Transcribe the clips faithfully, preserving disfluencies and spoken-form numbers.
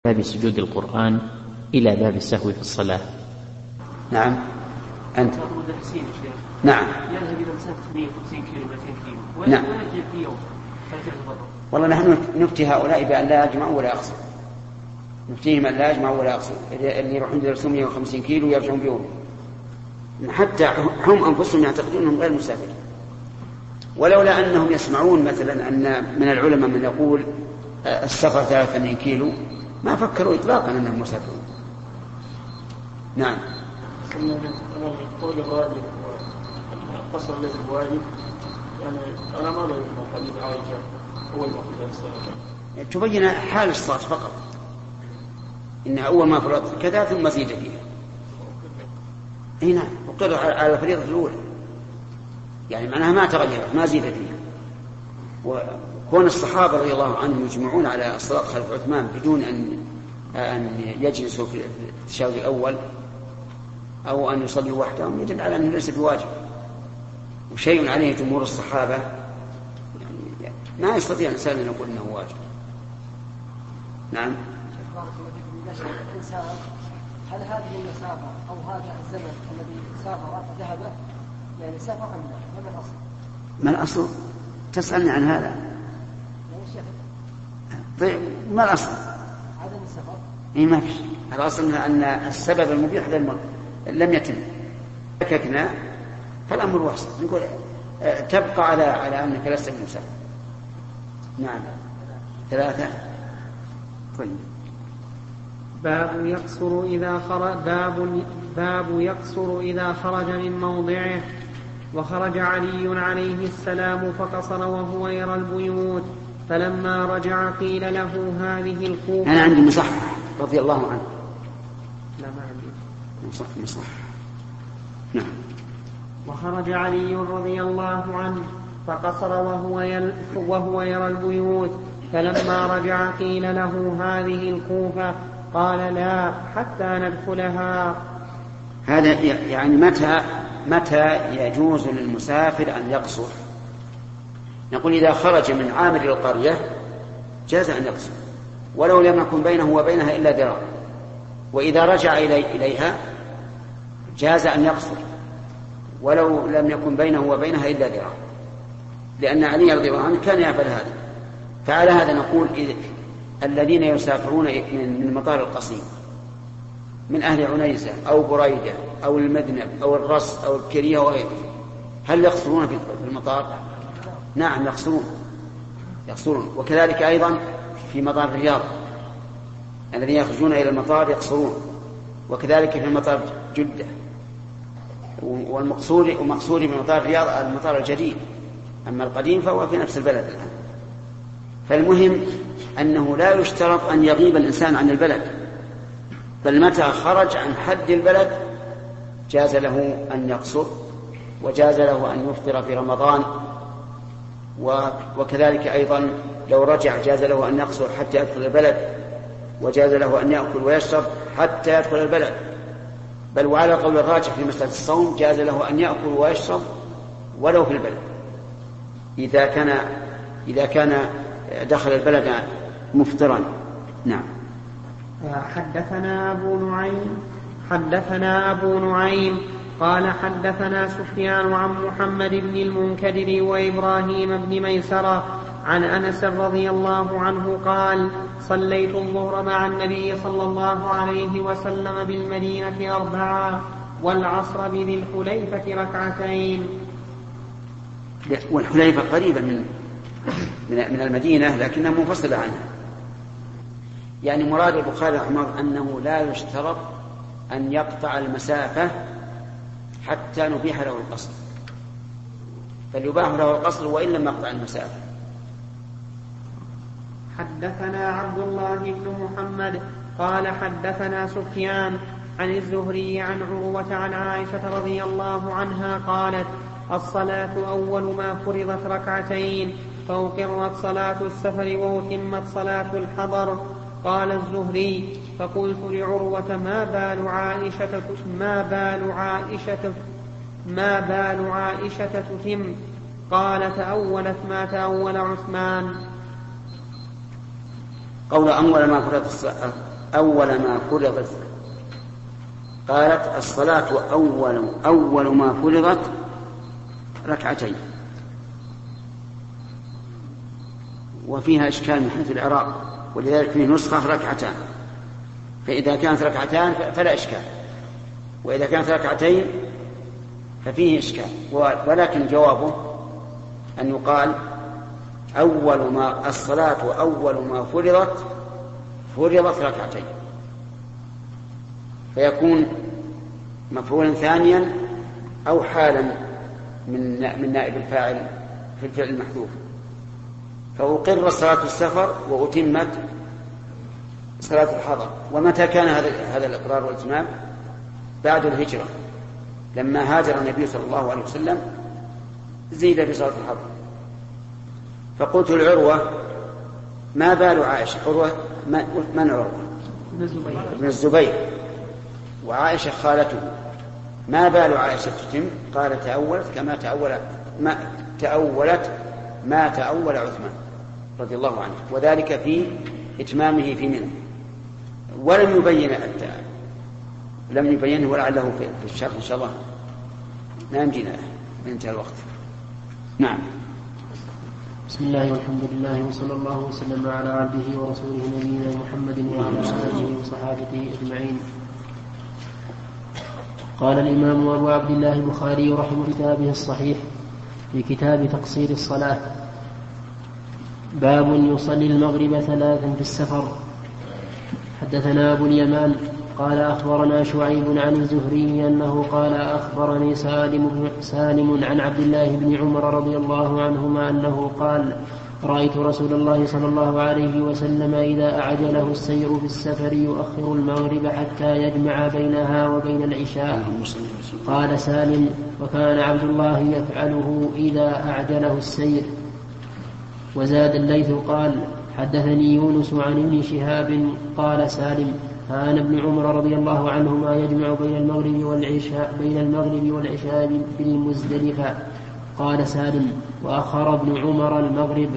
باب سجود القرآن إلى باب السهو في الصلاة. نعم أنت نعم يذهب إلى مسافة مئة وخمسين كيلو مئتين كيلو نعم. ويجب في يوم. والله نحن نفتي هؤلاء بأن لا يجمعوا ولا يقصروا، نفتيهم أن لا يجمعوا ولا يقصروا، اللي يروحون يدرسون مئة وخمسين كيلو ويرجعون بيوم، حتى هم أنفسهم يعتقدون أنهم غير مسافرين. ولولا أنهم يسمعون مثلا أن من العلماء من يقول السفر ثلاثة وثمانين كيلو ما فكروا إطلاقا أنهم مسافرون. نعم. قول الراجل قصر ليس بواجب، يعني أنا ما أعرف حديث عائشة أول ما فرضت الصلاة تبين حال الصلاة فقط، إن أول ما فرضت كذا ثم زيد فيها. هنا وقر على الفريضة الأولى، يعني معناها ما تغيرت ما زيد فيها. وكون الصحابة رضي الله عنهم يجمعون على الصلاة خلف عثمان بدون أن أن يجلسوا في التشهد الأول أو أن يصلوا وحدهم يدل على أنه ليس بواجب، وشيء عليه جمهور الصحابة يعني ما يستطيع الإنسان أن يقول أنه واجب. نعم. هل هذه المسافة أو هذا الزمن الذي سافر ذهبه يعني سافر أم لا؟ ما الأصل؟ ما الأصل؟ تسألني عن هذا؟ طيب ما الأصل؟ عدم السفر؟ إيه ما فيش. الأصل أن السبب المبيح لم يتم. فككنا فالأمر واسع، نقول تبقى على على أنك لست بمسافر. نعم. ثلاثة. طيب. باب يقصر إذا خرج باب باب يقصر إذا خرج من موضعه. وخرج علي عليه السلام فقصر وهو يرى البيوت، فلما رجع قيل له هذه الكوفة. أنا عندي مصحح رضي الله عنه. لا ما عندي مصحح مصحح. نعم. وخرج علي رضي الله عنه فقصر وهو يل وهو يرى البيوت، فلما رجع قيل له هذه الكوفة، قال لا حتى ندخلها. هذا يعني متى متى يجوز للمسافر أن يقصر؟ نقول إذا خرج من عامل القرية جاز أن يقصر ولو لم يكن بينه وبينها إلا ذراع، وإذا رجع إلي إليها جاز أن يقصر ولو لم يكن بينه وبينها إلا ذراع، لأن علي رضي الله عنه كان يفعل هذا. فعلى هذا نقول إذ الذين يسافرون من مطار القصيم من أهل عنيزة أو بريدة أو المذنب أو الرص أو الكرية وغيره، هل يقصرون في المطار؟ نعم يقصرون يقصرون وكذلك أيضا في مطار الرياض الذين يخرجون إلى المطار يقصرون، وكذلك في مطار جدة. والمقصود ومقصود بمطار الرياض المطار الجديد، أما القديم فهو في نفس البلد الآن. فالمهم أنه لا يشترط أن يغيب الإنسان عن البلد، بل متى خرج عن حد البلد جاز له أن يقصر، وجاز له أن يفطر في رمضان، وكذلك أيضا لو رجع جاز له أن يقصر حتى يدخل البلد، وجاز له أن يأكل ويشرب حتى يدخل البلد. بل وعلى قول الراجح في مسألة الصوم جاز له أن يأكل ويشرب ولو في البلد إذا كان إذا كان دخل البلد مفطرا. نعم. حدثنا أبو نعيم حدثنا أبو نعيم قال حدثنا سفيان عن محمد بن المنكدر وإبراهيم بن ميسرة عن أنس رضي الله عنه قال صليت الظهر مع النبي صلى الله عليه وسلم بالمدينة أربعا والعصر بذي الحليفة ركعتين. والحليفة قريبة من من المدينة لكنها منفصلة عنها. يعني مراد البخاري رحمه الله أنه لا يشترط أن يقطع المسافة حتى نبيح له القصر، فليباح له القصر وإن لم يقطع المسافة. حدثنا عبد الله بن محمد قال حدثنا سفيان عن الزهري عن عروة عن عائشة رضي الله عنها قالت الصلاة أول ما فرضت ركعتين فأقرت صلاة السفر وأتمت صلاة الحضر. قال الزهري فقلت لعروة ما بال عائشة ما بال عائشة ما بال عائشة تتم؟ قال تأولت ما تأول عثمان. قول أول ما فرضت أول ما فرضت قالت الصلاة أول, أول ما فرضت ركعتين، وفيها إشكال من حيث الإعراب، ولذلك فيه نسخة ركعتان، فإذا كانت ركعتان فلا إشكال، وإذا كانت ركعتين ففيه إشكال. ولكن جوابه أن يقال أول ما الصلاة أول ما فرضت فرضت ركعتين، فيكون مفعولا ثانيا أو حالا من من نائب الفاعل في الفعل المحذوف. فأقر صلاة السفر وأتمت صلاة الحضر. ومتى كان هذا هذا الإقرار والإتمام؟ بعد الهجرة، لما هاجر النبي صلى الله عليه وسلم زيد في صلاة الحضر. فقلت العروة ما بال عائشة؟ عروة من عروة؟ ابن الزبير، وعائشة خالته، ما بال عائشة تتم؟ قال تأولت كما تأول ما تأولت ما تأول عثمان رضي الله عنه، وذلك في إتمامه في منى. ولم يبين التأ... لم يبينه ولعله في الشرح إن شاء الله. لا يمكن انتهى الوقت. نعم. بسم الله والحمد لله وصلى الله وسلم على عبده ورسوله نبينا محمد وعلى آله وصحابته أجمعين. قال الإمام أبو عبد الله البخاري رحمه كتابه الصحيح في كتاب تقصير الصلاة: باب يصلي المغرب ثلاثا في السفر. حدثنا أبو اليمان قال أخبرنا شعيب عن الزهري أنه قال أخبرني سالم, سالم عن عبد الله بن عمر رضي الله عنهما أنه قال: رأيت رسول الله صلى الله عليه وسلم إذا أعجله السير في السفر يؤخر المغرب حتى يجمع بينها وبين العشاء. قال سالم: وكان عبد الله يفعله إذا أعجله السير. وزاد الليث قال: حدثني يونس عن ابن شهاب قال سالم: كان ابن عمر رضي الله عنهما يجمع بين المغرب والعشاء بين المغرب والعشاء في المزدلفة. قال سالم: وأخر ابن عمر المغرب،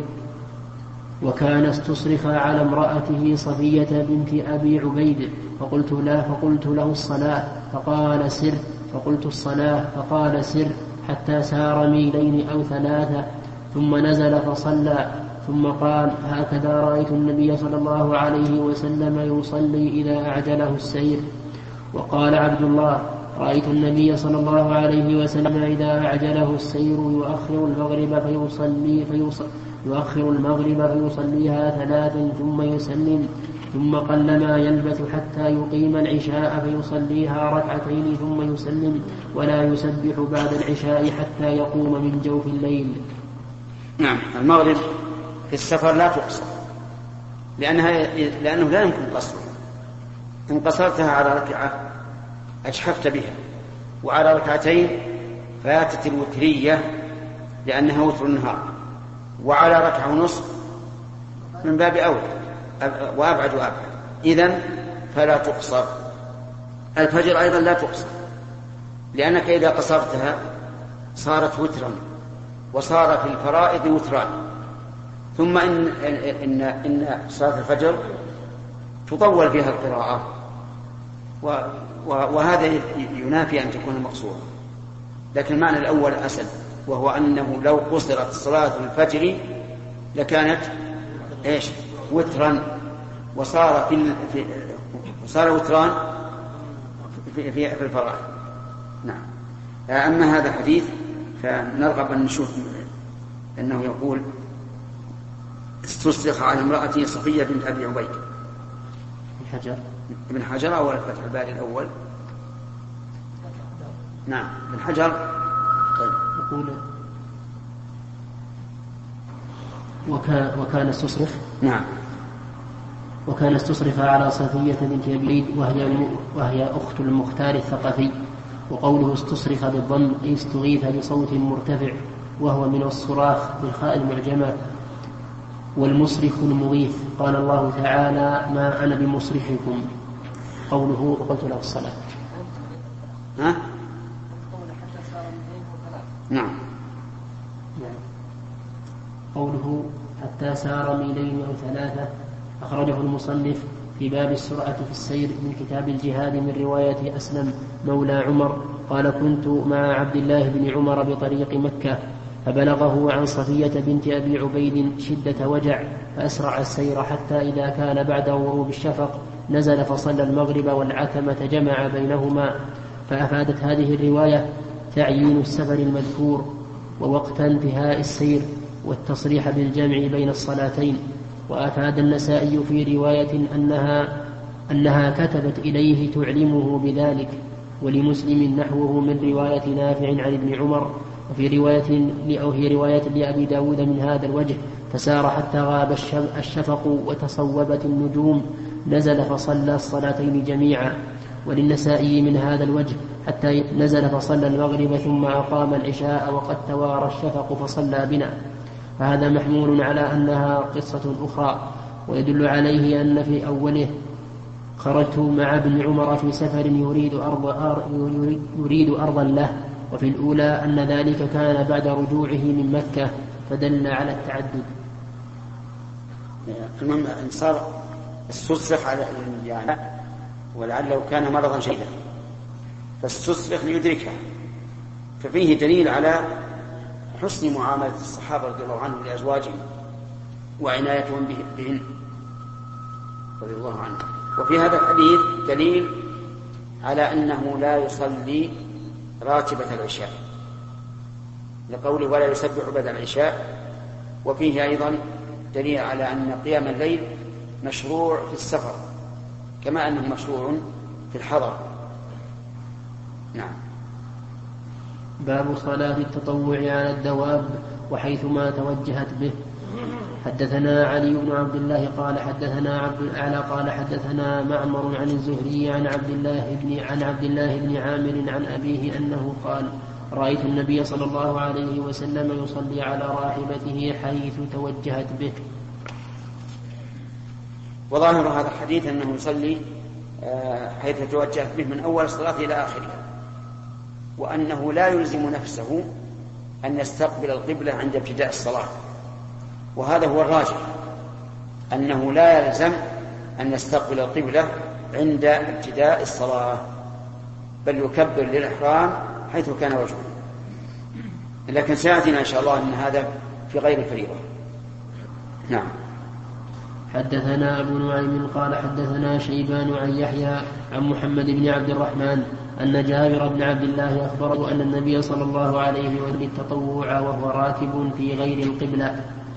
وكان استصرخ على امرأته صفية بنت أبي عبيد، فقلت لا فقلت له الصلاة فقال سر، فقلت الصلاة فقال سر، حتى سار ميلين أو ثلاثة ثم نزل فصلى، ثم قال: هكذا رأيت النبي صلى الله عليه وسلم يصلي إذا أعجله السير. وقال عبد الله: رأيت النبي صلى الله عليه وسلم إذا أعجله السير يؤخر المغرب فيصلي فيصلي يؤخر المغرب فيصليها ثلاثا ثم يسلم، ثم قلما يلبث حتى يقيم العشاء فيصليها ركعتين ثم يسلم، ولا يسبح بعد العشاء حتى يقوم من جوف الليل. نعم. المغرب في السفر لا تقصر، لأنها لأنه لا يمكن قصرها. إن قصرتها على ركعة أجحفت بها، وعلى ركعتين فاتت الوترية لأنها وتر النهار، وعلى ركعة ونصف من باب أولى وأبعد وأبعد. إذن فلا تقصر. الفجر أيضا لا تقصر، لأنك إذا قصرتها صارت وترا، وصار في الفرائض وتران. ثم إن, إن, إن صلاة الفجر تطول فيها القراءة، وهذا ينافي أن تكون مقصورة. لكن المعنى الأول أسد، وهو أنه لو قصرت صلاة الفجر لكانت إيش؟ وترا، وصار في, في وصار وتران في, في, في الفرائض. نعم. أما هذا الحديث فنرغب أن نشوف أنه يقول: استصرخ على امرأتي صفية بنت أبي عبيد. ابن حجر ابن حجر أول فتح الباري الأول. نعم ابن حجر. طيب. يقول: وكان, وكان استصرخ. نعم. وكان استصرخ على صفية بنت أبي عبيد وهي, وهي أخت المختار الثقفي. وقوله استصرخ بالضم أي استغيث بصوت مرتفع، وهو من الصراخ بالخاء المعجمة، والمصرخ المغيث. قال الله تعالى: ما أنا بمصرخكم. قوله: وقلت له الصلاة. ها؟ نعم. قوله: حتى سار ميلين أو ثلاثة أخرجه المصنف في باب السرعة في السير من كتاب الجهاد من رواية أسلم مولى عمر قال كنت مع عبد الله بن عمر بطريق مكة فبلغه عن صفية بنت أبي عبيد شدة وجع فأسرع السير حتى إذا كان بعد غروب الشفق نزل فصلى المغرب والعتمة جمع بينهما. فأفادت هذه الرواية تعيين السفر المذكور ووقت انتهاء السير والتصريح بالجمع بين الصلاتين. وأفاد النسائي في رواية أنها, أنها كتبت إليه تعلمه بذلك، ولمسلم نحوه من رواية نافع عن ابن عمر. وفي رواية أو في رواية لأبي داود من هذا الوجه فسار حتى غاب الشفق وتصوبت النجوم نزل فصلى الصلاتين جميعا. وللنسائي من هذا الوجه حتى نزل فصلى المغرب ثم أقام العشاء وقد توارى الشفق فصلى بنا. فهذا محمول على أنها قصة أخرى، ويدل عليه أن في أوله خرجت مع ابن عمر في سفر يريد, أرض يريد أرضا له، وفي الأولى أن ذلك كان بعد رجوعه من مكة فدل على التعدد. المهم أن صار استصرخ على يعني ولعله كان مرضا شديدا فاستصرخ ليدركها، ففيه دليل على حسن معاملة الصحابة رضي الله عنهم لأزواجهم وعنايتهم بهن رضي الله عنهم. وفي هذا الحديث دليل على أنه لا يصلي راتبة العشاء لقوله ولا يسبح بعد العشاء. وفيه أيضا دليل على أن قيام الليل مشروع في السفر كما أنه مشروع في الحضر. نعم. باب صلاة التطوع على الدواب وحيثما توجهت به. حدثنا علي بن عبد الله قال حدثنا عبد الأعلى قال حدثنا معمر عن الزهري عن عبد الله بن عن عبد الله بن عامر عن أبيه أنه قال رأيت النبي صلى الله عليه وسلم يصلي على راحلته حيث توجهت به. وظاهر هذا الحديث أنه يصلي حيث توجهت به من أول الصلاة إلى آخرها، وأنه لا يلزم نفسه أن يستقبل القبلة عند ابتداء الصلاة، وهذا هو الراجح أنه لا يلزم أن يستقبل القبلة عند ابتداء الصلاة، بل يكبر للإحرام حيث كان وجهه. لكن سيأتينا إن شاء الله أن هذا في غير الفريضة. نعم. حدثنا أبو نعيم قال حدثنا شيبان عن يحيى عن محمد بن عبد الرحمن أن جابر بن عبد الله أخبره أن النبي صلى الله عليه وسلم التطوع وهو راكب في غير القبلة.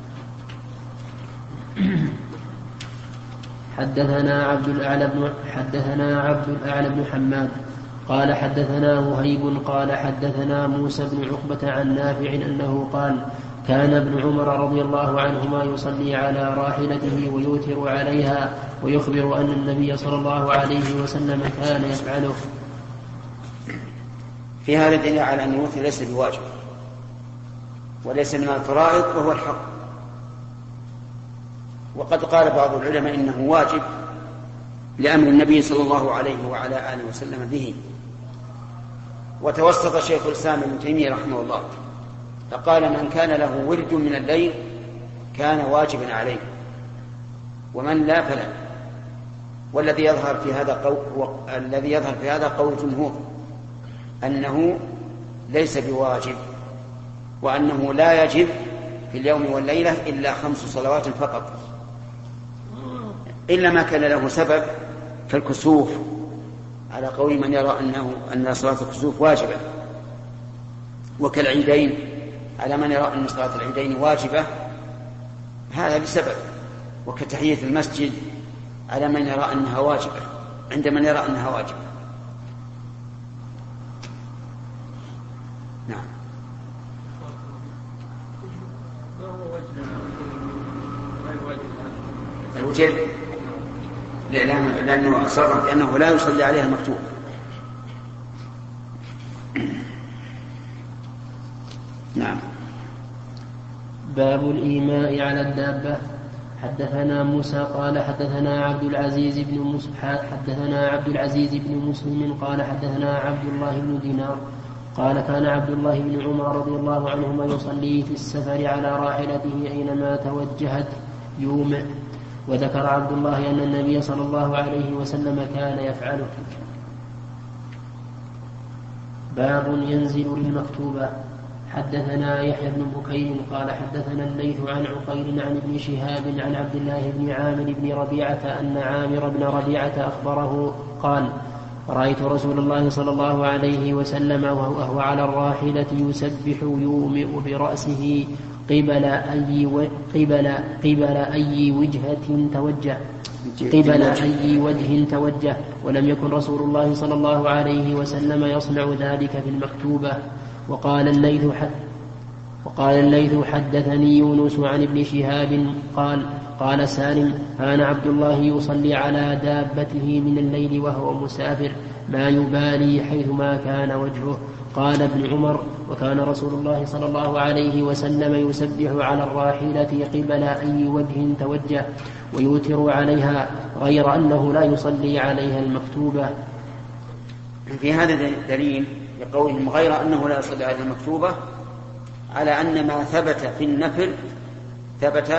حدثنا عبد الأعلى بن حدثنا عبد الأعلى بن حماد قال حدثنا وهيب قال حدثنا موسى بن عقبة عن نافع أنه قال كان ابن عمر رضي الله عنهما يصلي على راحلته ويوتر عليها ويخبر أن النبي صلى الله عليه وسلم كان يفعله. في هذا دليل على أن الوتر ليس بواجب وليس من الفرائض وهو الحق. وقد قال بعض العلماء إنه واجب لأمر النبي صلى الله عليه وعلى آله وسلم به. وتوسط شيخ الإسلام ابن تيمية رحمه الله فقال من كان له ورد من الليل كان واجبا عليه ومن لا فلا. والذي يظهر في هذا قول الذي يظهر في هذا قول الجمهور أنه ليس بواجب، وأنه لا يجب في اليوم والليلة إلا خمس صلوات فقط، إلا ما كان له سبب كالكسوف على قول من يرى أنه أن صلاة الكسوف واجبة، وكالعيدين على من يرى أن صلاة العيدين واجبة هذا بسبب، وكتحية المسجد على من يرى أنها واجبة عند من يرى أنها واجبة. نعم. الوجه لأنه أصرح بأنه لا يصلي عليها المكتوب. نعم. باب الإيماء على الدابة. حدثنا موسى قال حدثنا عبد العزيز بن مسلم حدثنا عبد العزيز بن مسلم قال حدثنا عبد الله بن دينار قال كان عبد الله بن عمر رضي الله عنهما يصلي في السفر على راحلته أينما توجهت يومئ وذكر عبد الله أن النبي صلى الله عليه وسلم كان يفعله. باب ينزل للمكتوبة. حدثنا يحيى بن بكير قال حدثنا الليث عن عقيل عن ابن شهاب عن عبد الله بن عامر بن ربيعة أن عامر بن ربيعة أخبره قال رأيت رسول الله صلى الله عليه وسلم وهو على الراحلة يسبح يومئ برأسه قبل أي, و... قبل... قبل أي وجهة توجه قبل أي وجه توجه ولم يكن رسول الله صلى الله عليه وسلم يصنع ذلك في المكتوبة. وقال الليث حد وقال الليث حدثني يونس عن ابن شهاب قال قال سالم كان عبد الله يصلي على دابته من الليل وهو مسافر ما يبالي حيثما كان وجهه. قال ابن عمر وكان رسول الله صلى الله عليه وسلم يسبح على الراحلة قبل أي وجه توجه ويوتر عليها غير أنه لا يصلي عليها المكتوبة. في هذا دليل لقولهم غير أنه لا يصلي عليها المكتوبة على أن ما ثبت في النفل ثبت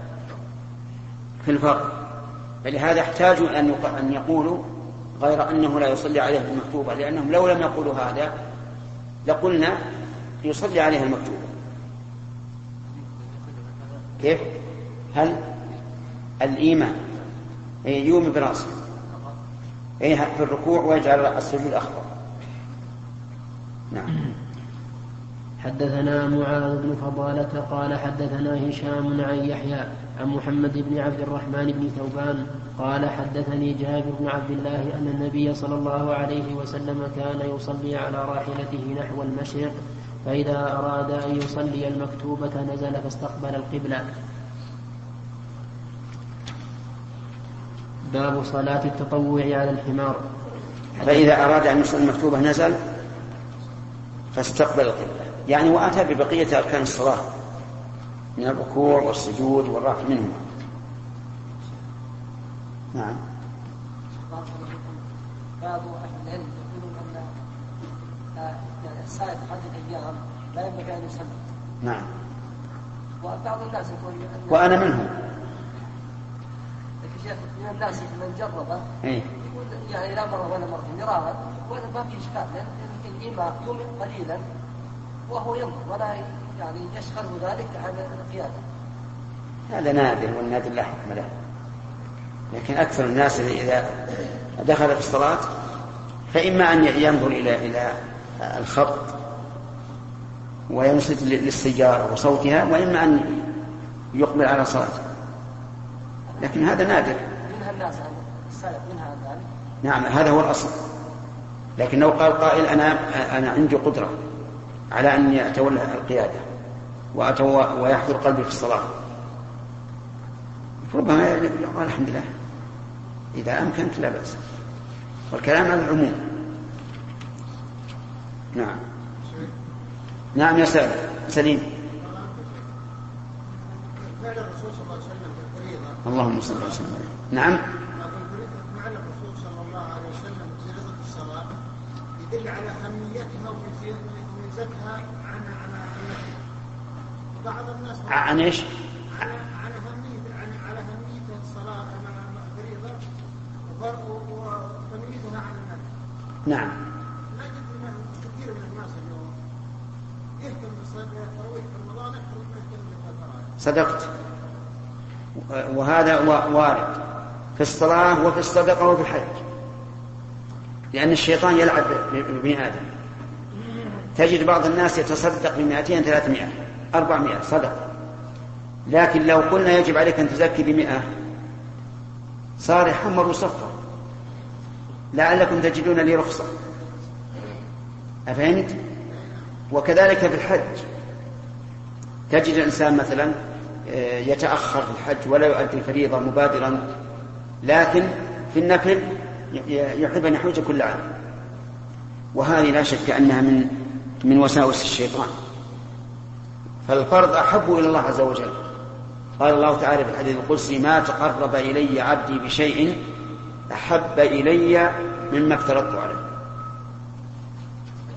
في الفرض، فلهذا احتاجوا أن يقولوا غير أنه لا يصلي عليها المكتوبة، لأنهم لو لم يقولوا هذا لقلنا يصلي عليها المكتوبة. كيف؟ هل الإيمان يومي برأسه في الركوع ويجعل السجود أخضر. نعم. حدثنا معاذ بن فضالة قال حدثنا هشام عن يحيى عن محمد بن عبد الرحمن بن ثوبان قال حدثني جابر بن عبد الله أن النبي صلى الله عليه وسلم كان يصلي على راحلته نحو المشرق فإذا أراد أن يصلي المكتوبة نزل فاستقبل القبلة. باب صلاة التطوع على الحمار. فإذا أراد أن يصلي المكتوبة نزل فاستقبل القبلة، يعني وأتى ببقية أركان الصلاة من الركوع والسجود والرفع منهما. نعم. بعض أهل العلم يقولون أن السائق هذه الأيام لا ينبغي أن يصلي. نعم. وبعض الناس يقول وأنا منهم. لكن شيخ من الناس من جربه إيه؟ يقول يعني لا مرة ولا مرة مراها ولا ما في إشكال، لأن الإمام يوم قليلا وهو ينظر ولا يعني يشغله ذلك عن القيادة. هذا نادر والنادر لا حكم له، لكن أكثر الناس إذا دخل في الصلاة فإما أن ينظر إلى إلى الخط وينصت للسيارة وصوتها، وإما أن يقبل على صلاته، لكن هذا نادر. منها الناس السائق منها ذلك. نعم هذا هو الأصل، لكن لو قال قائل أنا أنا عندي قدرة على أن يتولى القيادة ويحضر قلبي في الصلاة، ربما يقول الحمد لله إذا أمكنت لا بأس، والكلام على العموم. نعم. نعم يا سليم. سليم. اللهم صل وسلم. نعم. معنى الرسول صلى الله عليه وسلم في رضا الصلاة يدل على أهميتها وميزتها عن عن بعض الناس عن ايش؟ عن عن أهمية عن على أهمية الصلاة مع فريضة وتمييزها عن الناس. نعم. نجد كثير من الناس اليوم يهتم بالصلاة التراويح في رمضان أكثر مما يهتم بالتراويح. صدقت، وهذا وارد في الصلاة وفي الصدقة وفي الحج، لأن الشيطان يلعب بابن آدم. تجد بعض الناس يتصدق بمئتين ثلاثمائة أربعمائة صدقة، لكن لو قلنا يجب عليك أن تزكي بمئة صار يحمر وصفر، لعلكم تجدون لي رخصة. أفهمت؟ وكذلك في الحج تجد الإنسان مثلا يتأخر في الحج ولا يؤدي الفريضة مبادرا، لكن في النفل يحب أن يحوج كل عام، وهذه لا شك أنها من من وساوس الشيطان. فالفرض أحب إلى الله عز وجل. قال الله تعالى في الحديث القدسي: ما تقرب إلي عبدي بشيء أحب إلي مما افترضت عليه.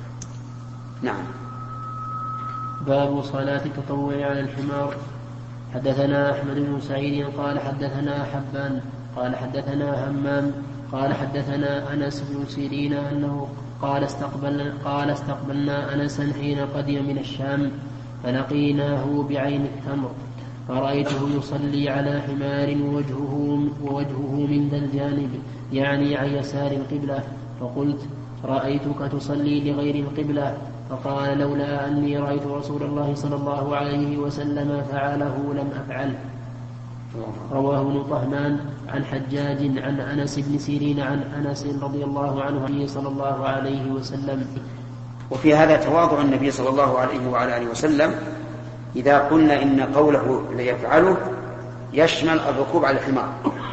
نعم. باب صلاة التطوع على الحمار. حدثنا أحمد بن سعيد قال حدثنا حبان قال حدثنا همام قال حدثنا أنس بن سيرين أنه قال استقبلنا, قال استقبلنا أنسا حين قدم من الشام فلقيناه بعين التمر فرأيته يصلي على حمار ووجهه, ووجهه من ذا الجانب يعني عن يسار القبلة، فقلت رأيتك تصلي لغير القبلة، فقال لولا أني رأيت رسول الله صلى الله عليه وسلم فعله لم أفعل. رواه ابن طهمان عن حجاج عن أنس بن سيرين عن أنس رضي الله عنه صلى الله عليه وسلم. وفي هذا تواضع النبي صلى الله عليه وعلى آله وسلم إذا قلنا إن قوله ليفعله يشمل الركوب على الحمار،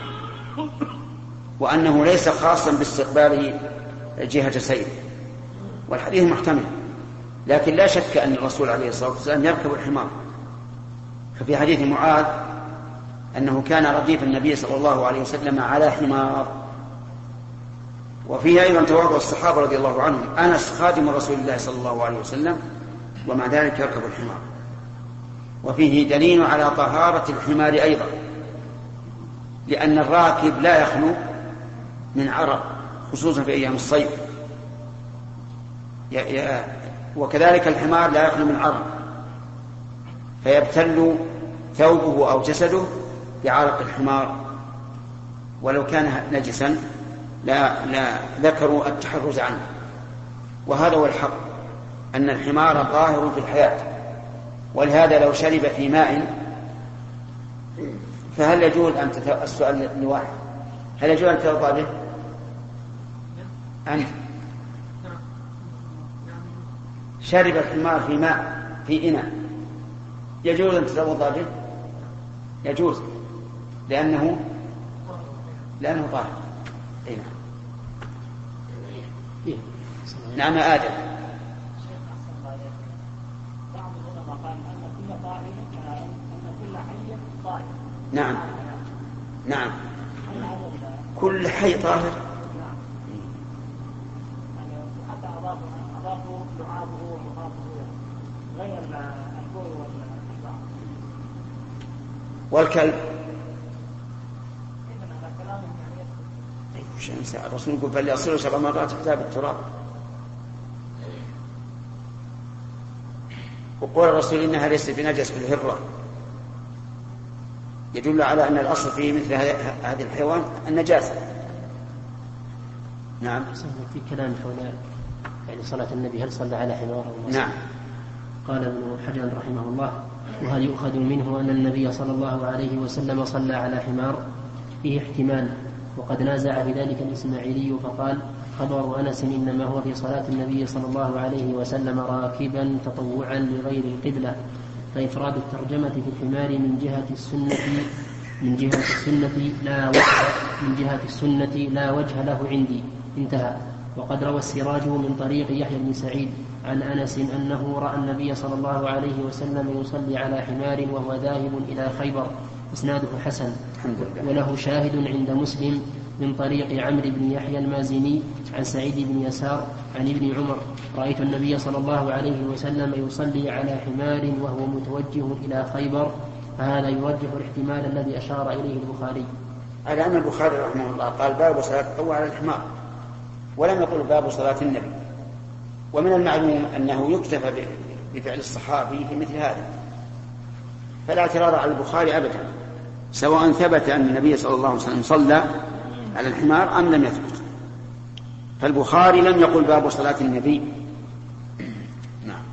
وأنه ليس خاصا باستقبال جهة سير، والحديث محتمل، لكن لا شك أن الرسول عليه الصلاة والسلام يركب الحمار. ففي حديث معاذ أنه كان رديف النبي صلى الله عليه وسلم على حمار. وفيه أيضا تواضع الصحابة رضي الله عنهم، أنس خادم رسول الله صلى الله عليه وسلم ومع ذلك يركب الحمار. وفيه دليل على طهارة الحمار أيضا، لأن الراكب لا يخلو من عرق خصوصا في أيام الصيف، وكذلك الحمار لا يخلو من عرق فيبتل ثوبه أو جسده بعرق الحمار، ولو كان نجسا لا, لا ذكروا التحرز عنه. وهذا هو الحق، أن الحمار ظاهر في الحياة، ولهذا لو شرب في ماء فهل يجوز أن تت... السؤال لواحد، هل يجوز أن تتوضأ به؟ أنت شرب الحمار في ماء في إناء يجوز أن تتوضأ به؟ يجوز، لأنه لأنه طاهر. إيه. نعم آدم. نعم نعم كل حي طاهر. والكلب الرسول يقول فليصير سبع مرات حتى بالتراب. وقول الرسول إنها ليست بنجس في الهرة يدل على أن الأصل في مثل هذه الحيوان النجاسة. نعم. في كلام حول يعني صلاة النبي، هل صلى على حمار أو نعم. قال ابن حجر رحمه الله وهل يؤخذ منه أن النبي صلى الله عليه وسلم صلى على حمار؟ فيه احتمال، وقد نازع في ذلك الإسماعيلي فقال خبر أنس إنما هو في صلاة النبي صلى الله عليه وسلم راكبا تطوعا لغير القبلة، فإفراد الترجمة في الحمار من جهة السنة من جهة السنة لا وجه من جهة السنة لا وجه له عندي. انتهى. وقد روى السراج من طريق يحيى بن سعيد عن أنس أنه رأى النبي صلى الله عليه وسلم يصلي على حمار وهو ذاهب إلى خيبر، إسناده حسن، وله شاهد عند مسلم من طريق عمرو بن يحيى المازني عن سعيد بن يسار عن ابن عمر رأيت النبي صلى الله عليه وسلم يصلي على حمار وهو متوجه إلى خيبر، فهذا يرجح الاحتمال الذي أشار إليه البخاري. على أن البخاري رحمه الله قال باب صلاة التطوع على الحمار، ولم يقل باب صلاة النبي. ومن المعلوم أنه يكتفى بفعل الصحابي في مثل هذا، فلا اعتراض على البخاري أبدا، سواء ثبت أن النبي صلى الله عليه وسلم صلى على الحمار أم لم يثبت. فالبخاري لم يقل باب صلاة النبي. نعم.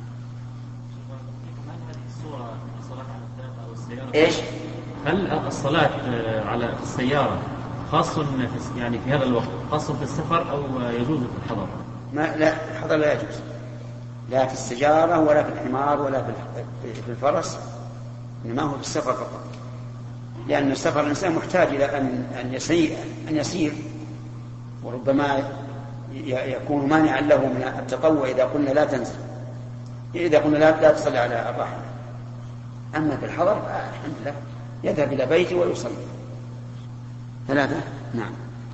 إيش؟ هل الصلاة على السيارة خاص يعني في هذا الوقت خاص في السفر أو يجوز في الحضر؟ ما لا، الحضر لا يجوز، لا في السجارة ولا في الحمار ولا في الفرس، إنما هو في السفر فقط، لأن السفر الإنسان محتاج إلى أن أن يسير أن يسير وربما يكون مانعا له من التطوع إذا قلنا لا تنزل، إذا قلنا لا لا تصلي على الراحلة. أما في الحضر الحمد لله يذهب إلى بيته ويصلي. ثلاثة. نعم.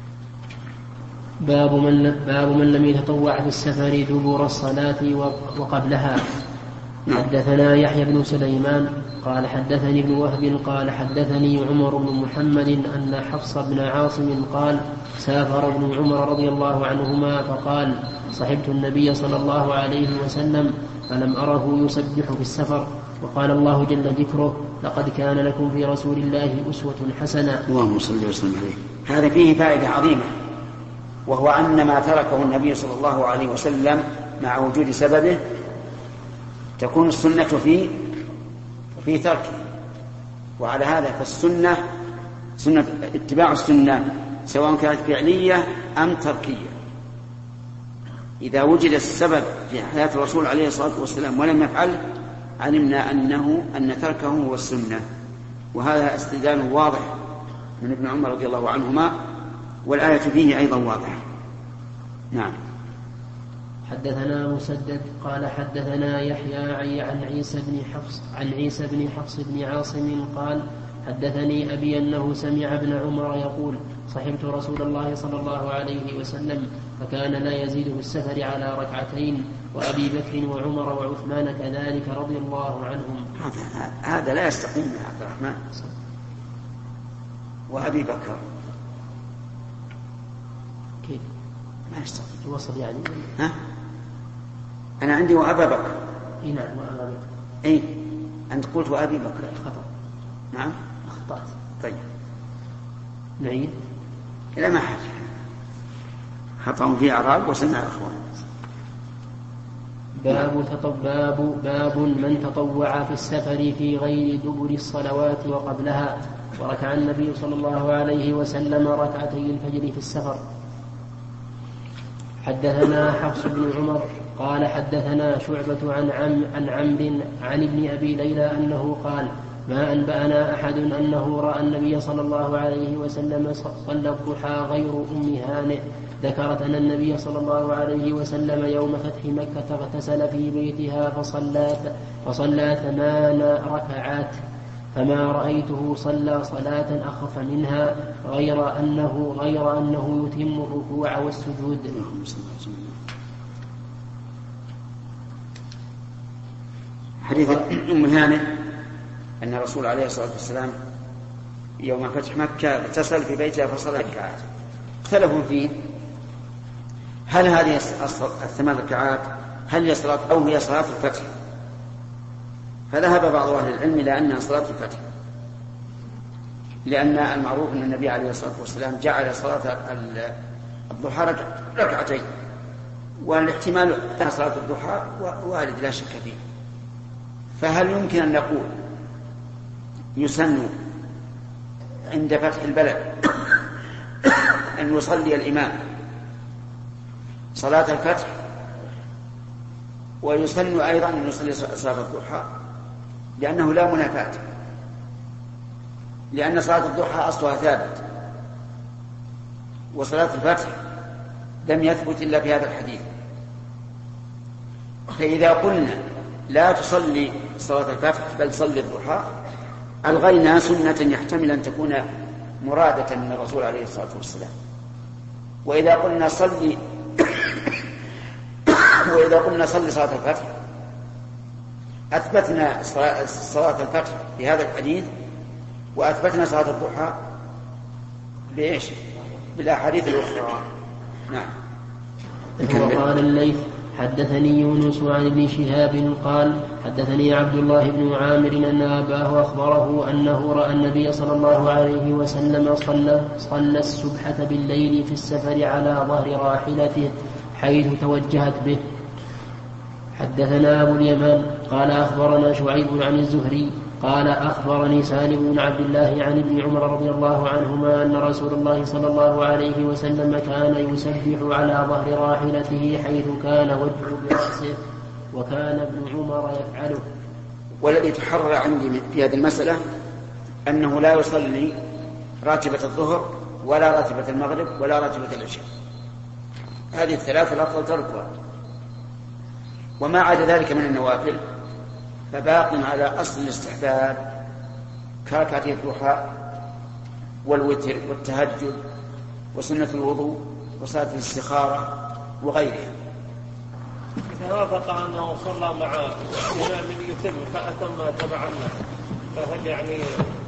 باب من باب من لم يتطوع في السفر دبر الصلاة وقبلها. حدثنا يحيى بن سليمان قال حدثني ابن وهب قال حدثني عمر بن محمد أن حفص بن عاصم قال سافر ابن عمر رضي الله عنهما فقال صحبت النبي صلى الله عليه وسلم فلم أره يسبح في السفر، وقال الله جل ذكره لقد كان لكم في رسول الله أسوة حسنة. اللهم صل وسلم عليه. هذا فيه فائدة عظيمة، وهو أن ما تركه النبي صلى الله عليه وسلم مع وجود سببه تكون السنة في في تركه. وعلى هذا فالسنة سنة اتباع السنة سواء كانت فعلية أم تركية. إذا وجد السبب في حياة الرسول عليه الصلاة والسلام ولم يفعل علمنا أنه أن تركه هو السنة، وهذا استدلال واضح من ابن عمر رضي الله عنهما، والآية فيه أيضا واضحة. نعم. حدثنا مسدد قال حدثنا يحيى عن عيسى بن حفص عن عيسى بن حفص بن عاصم قال حدثني أبي أنه سمع ابن عمر يقول صحبت رسول الله صلى الله عليه وسلم فكان لا يزيد في السفر على ركعتين، وأبي بكر وعمر وعثمان كذلك رضي الله عنهم. هذا لا يستقيم يا عبد الرحمن. وأبي بكر كيف ما يستقيم الوصل يعني؟ ها؟ أنا عندي وأبا بكر. إيه نعم وأبا بكر. إيه أنت قلت وأبي بكر. خطأ. نعم أخطأت. طيب نعيد. لا ما حاجة، خطأ في أعراب وسمع أخوان. باب باب باب من تطوع في السفر في غير دبر الصلوات وقبلها، وركع النبي صلى الله عليه وسلم ركعتي الفجر في السفر. حدثنا حفص بن عمر قال حدثنا شعبة عن عم عن عمرو عن ابن أبي ليلى أنه قال ما أنبأنا أحد أنه رأى النبي صلى الله عليه وسلم صلى الضحى غير أم هانئ. ذكرت أن النبي صلى الله عليه وسلم يوم فتح مكة اغتسل في بيتها فصلى, فصلى ثمان ركعات، فما رأيته صلى صلاة أخف منها غير أنه, غير أنه يتم الركوع والسجود. حديث أم هانئ أن الرسول عليه الصلاة والسلام يوم فتح مكة اغتسل في بيتها فصلى ركعات. اختلفوا فيه هل هذه الثمان ركعات هل هي صلاة أو هي صلاة الفتح، فذهب بعض أهل العلم إلى أنها صلاة الفتح، لأن المعروف أن النبي عليه الصلاة والسلام جعل صلاة الضحى ركعتين، والاحتمال أن صلاة الضحى وارد لا شك فيه. فهل يمكن أن نقول يسن عند فتح البلد أن يصلي الإمام صلاة الفتح ويسن أيضا أن يصلي صلاة الضحى، لأنه لا منافاة، لأن صلاة الضحى أصلها ثابت، وصلاة الفتح لم يثبت إلا في هذا الحديث. فإذا قلنا لا تصلي صلاة الفتح بل صلي الضحى ألغينا سنة يحتمل أن تكون مرادة من الرسول عليه الصلاة والسلام. وإذا قلنا صلي وإذا قلنا صلي صلاة الفتح أثبتنا صلاة الفتح بهذا الحديث، وأثبتنا صلاة الضحى بإيش؟ بالأحاديث الأخرى. نعم. وقال الليث حدثني يونس عن ابن شهاب قال حدثني عبد الله بن عامر أن أباه أخبره أنه رأى النبي صلى الله عليه وسلم صلى, صلى السبحة بالليل في السفر على ظهر راحلته حيث توجهت به. حدثنا أبو اليمان قال أخبرنا شعيب عن الزهري قال أخبرني سالم بن عبد الله عن ابن عمر رضي الله عنهما أن رسول الله صلى الله عليه وسلم كان يسبح على ظهر راحلته حيث كان وجهه برأسه، وكان ابن عمر يفعله. والذي تحرر عندي في هذه المسألة أنه لا يصلي راتبة الظهر ولا راتبة المغرب ولا راتبة العشاء، هذه الثلاثة الأفضل تركها، وما عدا ذلك من النوافل فباق على أصل الاستحباب كركعتي الضحى والوتر والتهجد وسنة الوضوء وصلاة الاستخارة وغيرها. وافق أنه صلى مع إمام يتم فأتم تبعا له، فهل يعني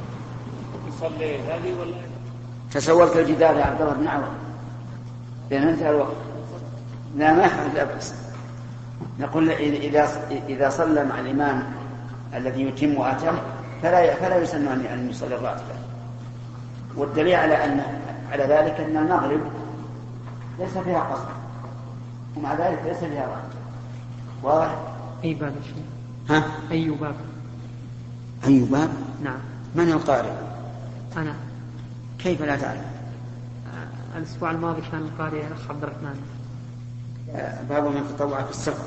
يصلي هذه ولا؟ تسولت الجدال يا عبد الله بن عمرو لأن انتهى الوقت. لا ما يحدث لا بأس. نقول إذا إذا صلى مع الإمام الذي يتم وأتم فلا فلا يسن أن يصلي الراتبة. والدليل على أن على ذلك أن المغرب ليس فيها قصر ومع ذلك ليس فيها راتبة. واضح؟ أي باب الشيء؟ ها؟ أي باب؟ أي باب؟ نعم. من القارئ؟ أنا. كيف لا تعلم؟ آه الأسبوع الماضي كان القارئ الأخ عبد الرحمن. آه باب من تطوع في السفر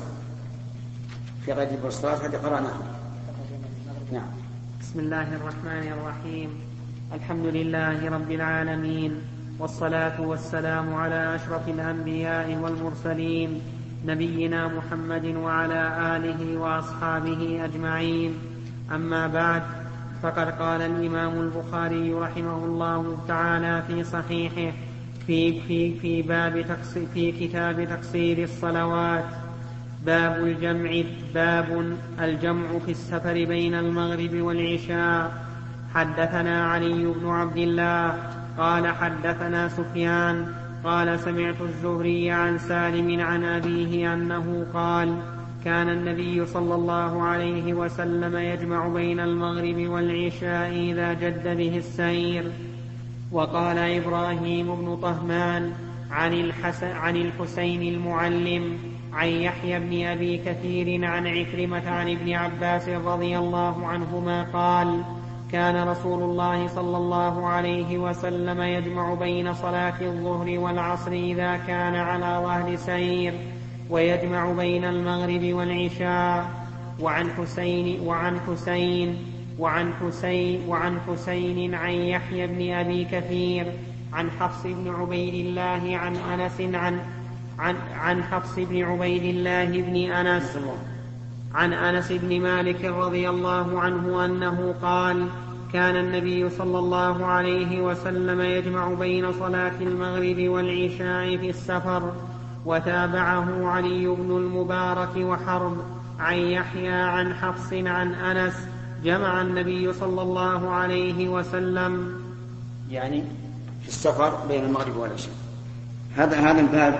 في غير الصلاة هذه قرأناها. نعم. بسم الله الرحمن الرحيم. الحمد لله رب العالمين، والصلاة والسلام على أشرف الأنبياء والمرسلين نبينا محمد وعلى آله وأصحابه أجمعين. أما بعد، فقد قال الإمام البخاري رحمه الله تعالى في صحيحه في, في, في, باب تقصير في كتاب تقصير الصلوات: باب الجمع باب الجمع في السفر بين المغرب والعشاء. حدثنا علي بن عبد الله قال حدثنا سفيان قال سمعت الزهري عن سالم عن أبيه أنه قال: كان النبي صلى الله عليه وسلم يجمع بين المغرب والعشاء إذا جد به السير. وقال إبراهيم بن طهمان عن, الحسن عن الحسين المعلم عن يحيى بن أبي كثير عن عكرمة عن ابن عباس رضي الله عنهما قال: كان رسول الله صلى الله عليه وسلم يجمع بين صلاة الظهر والعصر إذا كان على ظهر سير، ويجمع بين المغرب والعشاء. وعن حسين وعن حسين وعن حسين وعن حسين عن يحيى بن أبي كثير عن حفص بن عبيد الله عن أنس عن عن عن حفص بن عبيد الله بن أنس عن أنس بن مالك رضي الله عنه أنه قال: كان النبي صلى الله عليه وسلم يجمع بين صلاة المغرب والعشاء في السفر. وتابعه علي بن المبارك وحرب عن يحيى عن حفص عن أنس: جمع النبي صلى الله عليه وسلم يعني في السفر بين المغرب والعشاء. هذا هذا الباب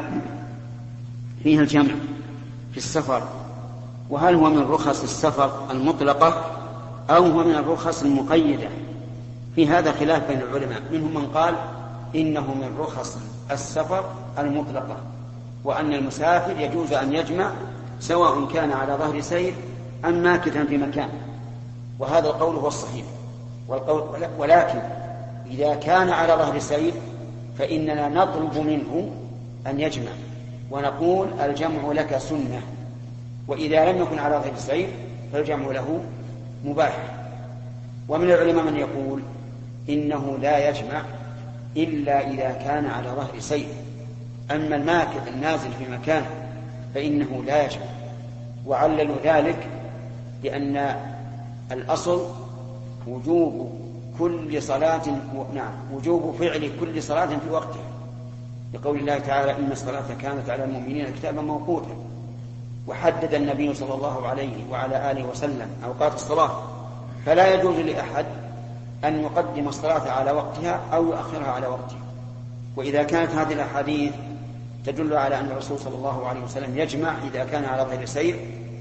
فيه الجمع في السفر، وهل هو من رخص السفر المطلقة أو هو من الرخص المقيدة؟ في هذا خلاف بين العلماء، منهم من قال إنه من رخص السفر المطلقة، وأن المسافر يجوز أن يجمع سواء كان على ظهر سير أم ماكثا في مكان، وهذا القول هو الصحيح. والقول ولكن إذا كان على ظهر سير فإننا نطلب منه أن يجمع ونقول: الجمع لك سنة. وإذا لم يكن على ظهر السير فالجمع له مباح. ومن العلماء من يقول إنه لا يجمع إلا إذا كان على ظهر سير، أما الماكث النازل في مكان فإنه لا يجمع. وعللوا ذلك بأن الأصل وجوب كل صلاة نعم وجوب فعل كل صلاة في وقتها، لقول الله تعالى: إن الصلاة كانت على المؤمنين كتابا موقوتا. وحدد النبي صلى الله عليه وعلى آله وسلم أوقات الصلاة، فلا يجوز لأحد أن يقدم الصلاة على وقتها أو يؤخرها على وقتها. وإذا كانت هذه الأحاديث تدل على أن الرسول صلى الله عليه وسلم يجمع إذا كان على ظهر سير،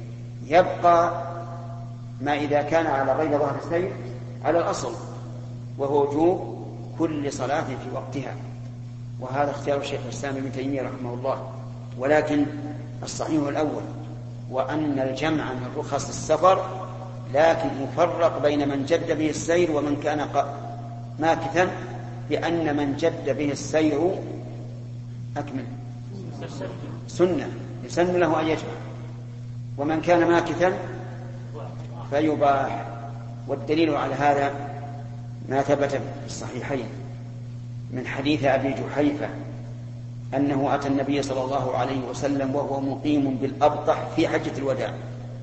يبقى ما إذا كان على غير ظهر سير على الأصل، وهو وجوب كل صلاة في وقتها. وهذا اختيار الشيخ الإسلام ابن تيمية رحمه الله. ولكن الصحيح الأول، وأن الجمع من رخص السفر، لكن يفرق بين من جد به السير ومن كان ماكثا، لأن من جد به السير أكمل سنة يسن له أن يجمع، ومن كان ماكثا فيباح. والدليل على هذا ما ثبت في الصحيحين من حديث أبي جحيفة أنه أتى النبي صلى الله عليه وسلم وهو مقيم بالأبطح في حجة الوداع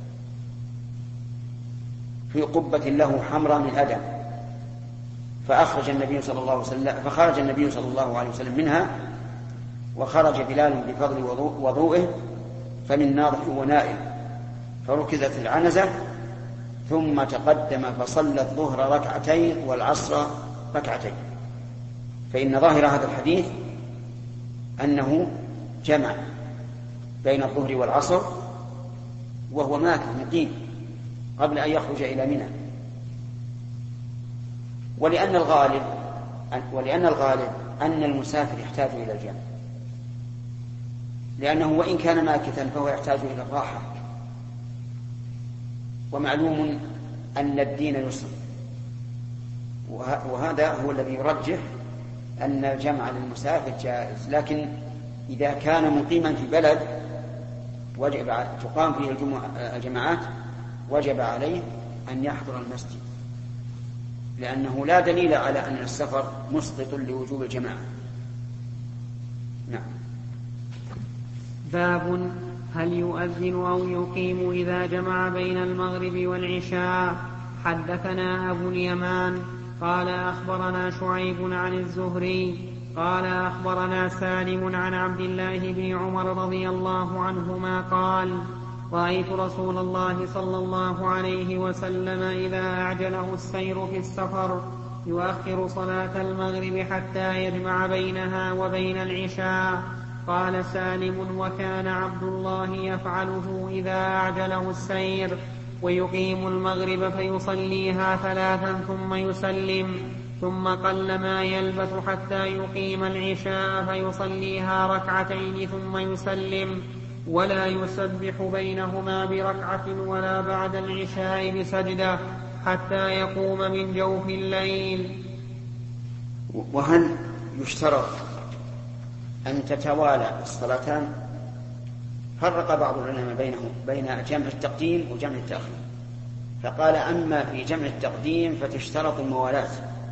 في قبة له حمراء من أدم، فأخرج النبي صلى الله عليه وسلم فخرج النبي صلى الله عليه وسلم منها، وخرج بلال بفضل وضوئه، فمن ناضح ونائم، فركزت العنزة ثم تقدم فصلى الظهر ركعتين والعصر ركعتين. فإن ظاهر هذا الحديث أنه جمع بين الظهر والعصر وهو ماكث مقيم قبل أن يخرج إلى منى. ولأن الغالب ولأن الغالب أن المسافر يحتاج إلى الجمع، لأنه وإن كان ماكثا فهو يحتاج إلى الراحة، ومعلوم أن الدين يسر، وهذا هو الذي يرجح أن الجمع للمسافر جائز. لكن إذا كان مقيما في بلد وجب تقام فيه الجماعات وجب عليه أن يحضر المسجد، لأنه لا دليل على أن السفر مسقط لوجوب الجماعة. نعم. باب هل يؤذن أو يقيم إذا جمع بين المغرب والعشاء. حدثنا أبو اليمان قال أخبرنا شعيب عن الزهري قال أخبرنا سالم عن عبد الله بن عمر رضي الله عنهما قال رأيت رسول الله صلى الله عليه وسلم إذا أعجله السير في السفر يؤخر صلاة المغرب حتى يجمع بينها وبين العشاء. قال سالم وكان عبد الله يفعله إذا أعجله السير ويقيم المغرب فيصليها ثلاثا ثم يسلم، ثم قل ما يلبث حتى يقيم العشاء فيصليها ركعتين ثم يسلم، ولا يسبح بينهما بركعة ولا بعد العشاء بسجدة حتى يقوم من جوف الليل. وهل يشترط أن تتوالى الصلاتان؟ فرق بعض العلماء بينهم بين جمع التقديم وجمع التأخير، فقال أما في جمع التقديم فتشترط الموالاة،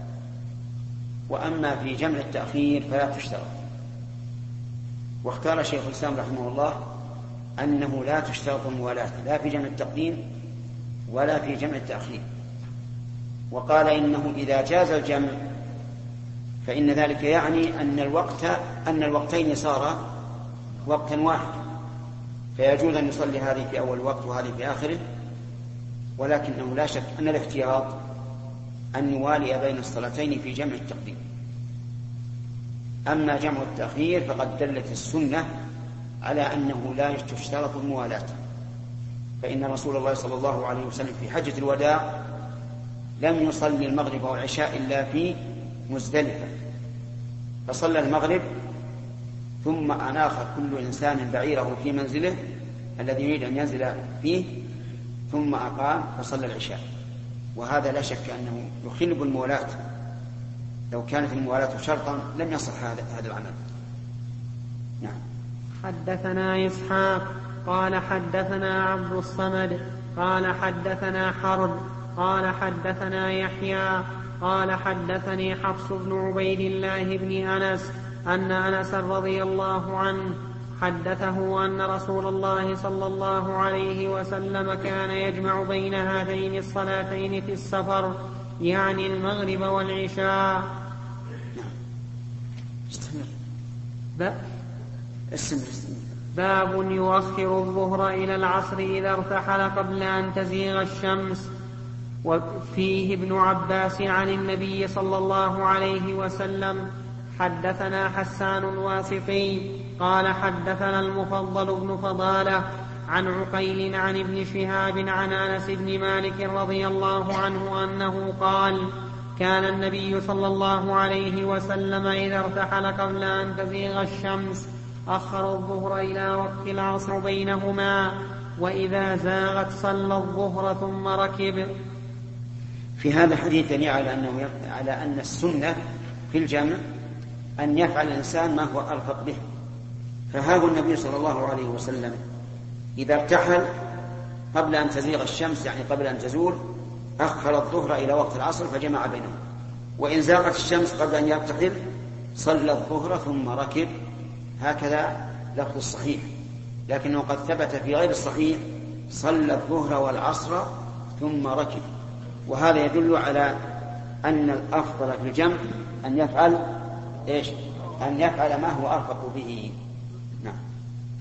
وأما في جمع التأخير فلا تشترط. واختار شيخ الإسلام رحمه الله أنه لا تشترط الموالاة لا في جمع التقديم ولا في جمع التأخير، وقال إنه إذا جاز الجمع فإن ذلك يعني أن الوقت أن الوقتين صارا وقتا واحدا، فيجوز أن يصلي هذه في أول وقت وهذه في آخره، ولكنه لا شك أن الاحتياط أن يوالي بين الصلاتين في جمع التقديم. أما جمع التأخير فقد دلت السنة على أنه لا تشترط الموالاة، فإن رسول الله صلى الله عليه وسلم في حجة الوداع لم يصلي المغرب والعشاء إلا في مزدلفة، فصلى المغرب ثم أناخ كل إنسان بعيره في منزله الذي يريد أن ينزل فيه، ثم أقام فصلى العشاء. وهذا لا شك أنه يخل بالموالاة، لو كانت الموالاة شرطا لم يصح هذا هذا العمل. نعم. حدثنا إسحاق قال حدثنا عبد الصمد قال حدثنا حرب قال حدثنا يحيى قال حدثني حفص بن عبيد الله بن أنس أن أنس رضي الله عنه حدثه أن رسول الله صلى الله عليه وسلم كان يجمع بين هاتين الصلاتين في السفر، يعني المغرب والعشاء. باب يؤخر الظهر إلى العصر إذا ارتحل قبل أن تزيغ الشمس. وفيه ابن عباس عن النبي صلى الله عليه وسلم. حدثنا حسان الواسطي قال حدثنا المفضل بن فضالة عن عقيل عن ابن شهاب عن أنس بن مالك رضي الله عنه أنه قال كان النبي صلى الله عليه وسلم إذا ارتحل قبل أن تزيغ الشمس أخر الظهر إلى وقت العصر بينهما، وإذا زاغت صلى الظهر ثم ركب. في هذا الحديث دليل على أنه على أن السنة في الجمع أن يفعل الإنسان ما هو أرفق به. فهذا النبي صلى الله عليه وسلم إذا ارتحل قبل أن تزيغ الشمس، يعني قبل أن تزول، أخر الظهر إلى وقت العصر فجمع بينهم. وإن زاغت الشمس قبل أن يرتحل صلى الظهر ثم ركب. هكذا لفظ الصحيح، لكنه قد ثبت في غير الصحيح صلى الظهر والعصر ثم ركب. وهذا يدل على أن الأفضل في الجمع أن يفعل إيش؟ أن يفعل ما هو أرفق به. نعم.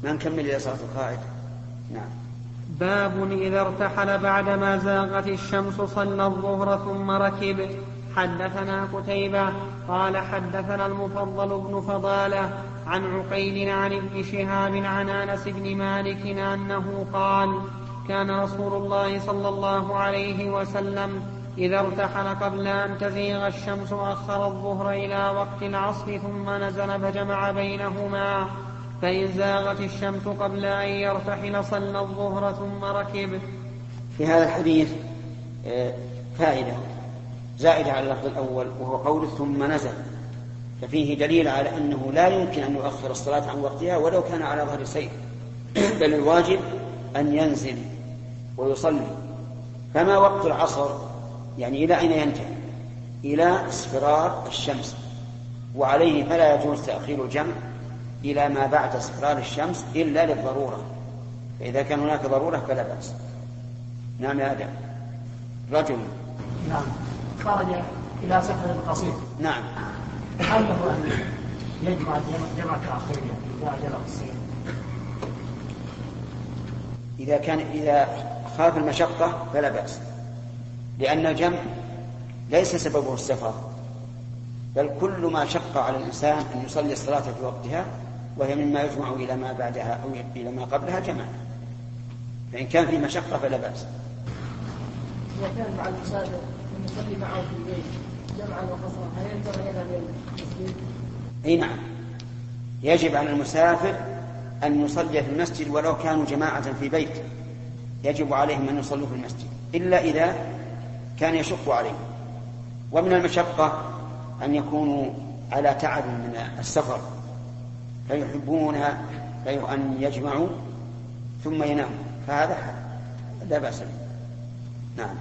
ما نكمل إلى صلاة القاعد. نعم. باب إذا ارتحل بعدما زاغت الشمس صلى الظهر ثم ركب. حدثنا قتيبة قال حدثنا المفضل بن فضالة عن عقيل عن ابن شهاب عن أنس بن مالك أنه قال كان رسول الله صلى الله عليه وسلم إذا ارتحل قبل أن تزيغ الشمس أخر الظهر إلى وقت العصر ثم نزل فجمع بينهما، فإن زاغت الشمس قبل أن يرتحل صلى الظهر ثم ركب. في هذا الحديث فائدة زائدة على اللفظ الأول وهو قول ثم نزل، ففيه دليل على أنه لا يمكن أن يؤخر الصلاة عن وقتها ولو كان على ظهر سير، بل الواجب أن ينزل ويصلي. فما وقت العصر؟ يعني إلى أين ينتهي؟ إلى اصفرار الشمس، وعليه فلا يجوز تأخير الجمع إلى ما بعد اصفرار الشمس إلا للضرورة، فإذا كان هناك ضرورة فلا بأس. نعم يا آدم. رجل نعم خرج إلى سفر قصير، نعم، هل له أن يجمع جمع تأخير إذا جرى السير؟ إذا كان إذا خاف المشقة فلا بأس، لأن الجمع ليس سببه السفر، بل كل ما شق على الإنسان أن يصلي الصلاة في وقتها وهي مما يجمع إلى ما بعدها أو إلى ما قبلها جمع، فإن كان في مشقة فلا بأس. إذا كان مع المسافر يصلي معه في البيت جمعا وقصرا هل ينتظر يذهب إلى المسجد؟ أي نعم، يجب على المسافر أن يصلي في المسجد ولو كانوا جماعة في بيت، يجب عليهم أن يصلوا في المسجد إلا إذا كان يشق عليه. ومن المشقة أن يكونوا على تعب من السفر فيحبون أن يجمعوا ثم يناموا، فهذا لا بأس به. نعم.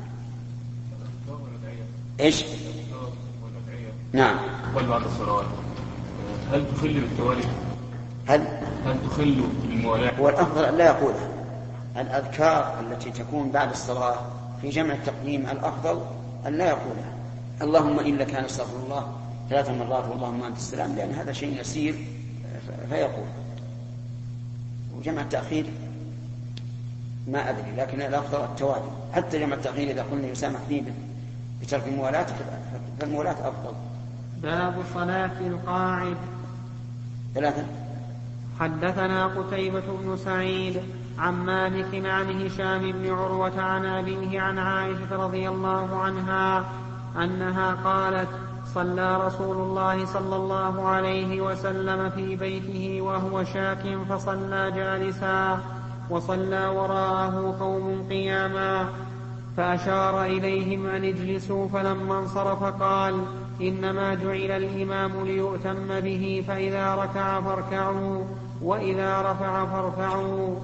إيش؟ نعم. بعد الصلاة هل تخل بالتوالي؟ هل هل تخل بالموالاة؟ هو الأفضل أن لا يقولها. الأذكار التي تكون بعد الصلاة في جمع التقديم الأفضل أن لا يقولها اللهم إلا كان استغفر الله ثلاث مرات واللهم أنت السلام، لأن هذا شيء يسير فيقول. وجمع التأخير ما أدري، لكن الأفضل التوالي. حتى جمع التأخير إذا قلنا يسامح فيه بترك الموالاة فالموالاة أفضل. باب صلاة القاعد. ثلاثة. حدثنا قتيبة بن سعيد عن مالك عن هشام بن عروة عن أبيه عن عائشة رضي الله عنها أنها قالت صلى رسول الله صلى الله عليه وسلم في بيته وهو شاك فصلى جالسا وصلى وراءه قوم قياما فأشار إليهم أن اجلسوا، فلما انصرف قال إنما جعل الإمام ليؤتم به، فإذا ركع فاركعوا وإذا رفع فارفعوا.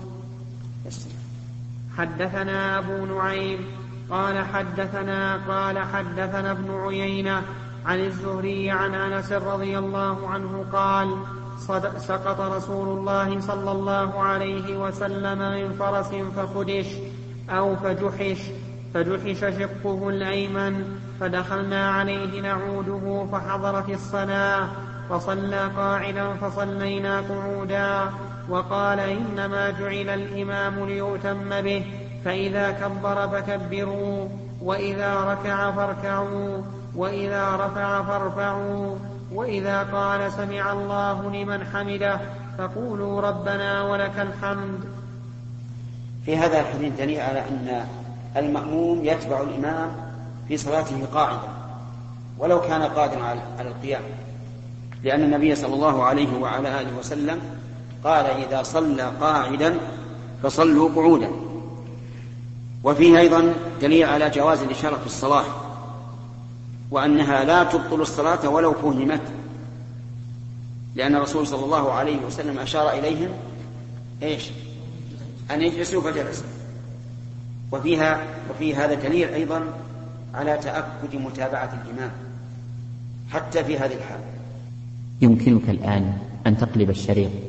حدثنا أبو نعيم قال حدثنا قال حدثنا ابن عيينة عن الزهري عن أنس رضي الله عنه قال سقط رسول الله صلى الله عليه وسلم من فرس فخدش أو فجحش فجحش شقه الأيمن، فدخلنا عليه نعوده فحضرت الصلاة فصلى قاعدا فصلينا قعودا، وقال إنما جعل الإمام ليؤتم به، فإذا كبر فكبروا وإذا ركع فاركعوا وإذا رفع فارفعوا، وإذا قال سمع الله لمن حمده فقولوا ربنا ولك الحمد. في هذا الحديث دليل على أن المأموم يتبع الإمام في صلاته قاعدا ولو كان قادرا على القيام، لأن النبي صلى الله عليه وعلى آله وسلم قال إذا صلى قاعدا فصلوا قعودا. وفيه أيضا دليل على جواز الإشارة في الصلاة، وأنها لا تبطل الصلاة ولو فهمت، لأن الرسول صلى الله عليه وسلم أشار إليهم إيش؟ أن يجلسوا فجلسوا. وفيها وفي هذا دليل أيضا على تأكد متابعة الإمام حتى في هذه الحال. يمكنك الآن أن تقلب الشريط